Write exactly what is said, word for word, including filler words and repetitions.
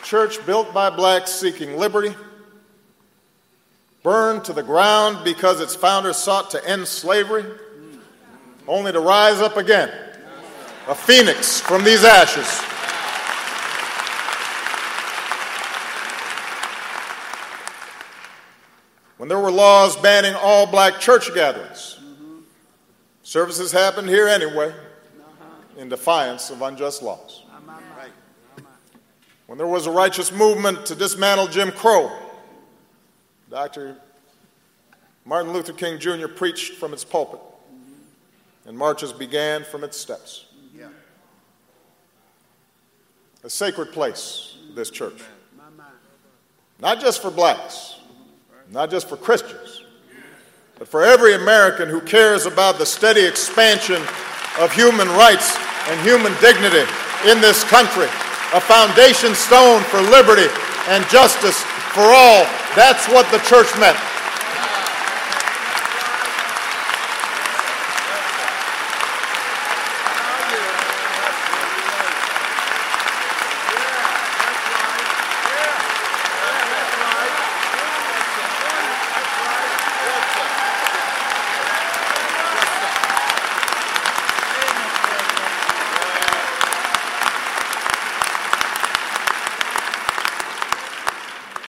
church built by blacks seeking liberty, burned to the ground because its founders sought to end slavery, only to rise up again, a phoenix from these ashes. When there were laws banning all black church gatherings, services happened here anyway, in defiance of unjust laws. When there was a righteous movement to dismantle Jim Crow, Doctor Martin Luther King Junior preached from its pulpit, and marches began from its steps. A sacred place, this church. Not just for blacks, not just for Christians, but for every American who cares about the steady expansion of human rights and human dignity in this country. A foundation stone for liberty and justice for all. That's what the church meant.